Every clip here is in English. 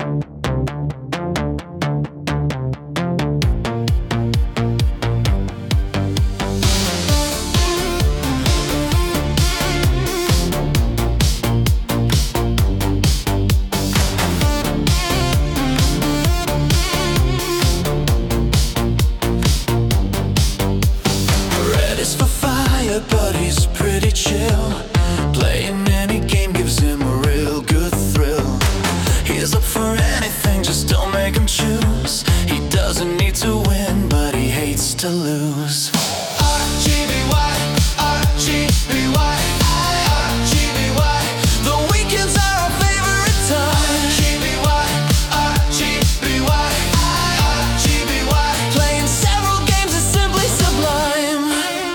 But he's pretty chill. Playing any game gives him a real good thrill. He's up for anything, just don't make him choose. He doesn't need to win, but he hates to lose. RGBY, RGBY, RGBY. The weekends are our favorite time. RGBY, RGBY, RGBY. Playing several games is simply sublime.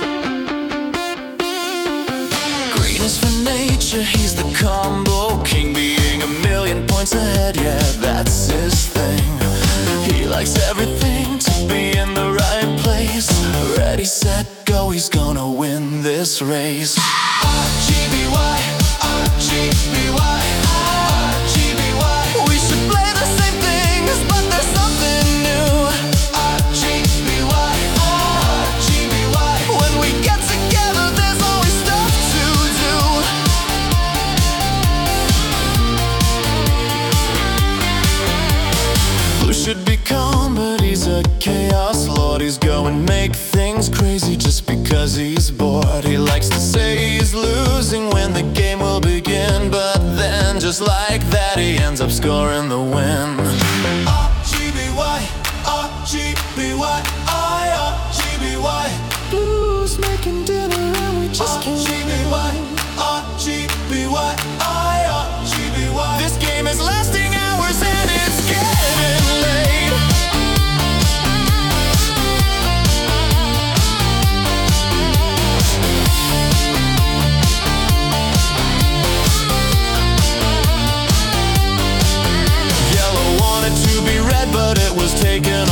Green is for nature, he's the combo king. Being a million points ahead, yeah, that's his thing. He likes everything to be in the right place. Ready, set, go, he's gonna win this race. RGBY, RGBY, RGBY. We should play the same things, but there's something new. RGBY, RGBY. When we get together, there's always stuff to do. Blue should be calm, but he's a chaos lord. He's going make things crazy just because he's bored. He likes to say he's losing when the game will begin, but then just like that he ends up scoring the win. RGBY, RGBY, RGBY. Blues making dinner and we just can't. RGBY, RGBY, RGBY. This game is lasting hours and it's getting late. Yellow wanted to be red, but it was taken